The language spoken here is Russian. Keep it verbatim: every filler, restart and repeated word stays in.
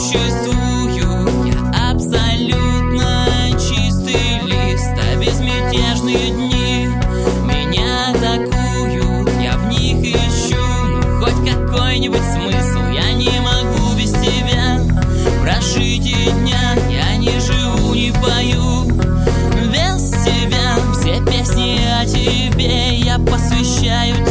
существую, я абсолютно чистый лист, а безмятежные дни меня атакуют, я в них ищу, ну хоть какой-нибудь смысл. Я не могу без тебя прожить и дня, я не живу, не пою без тебя. Все песни о тебе я посвящаю тебе.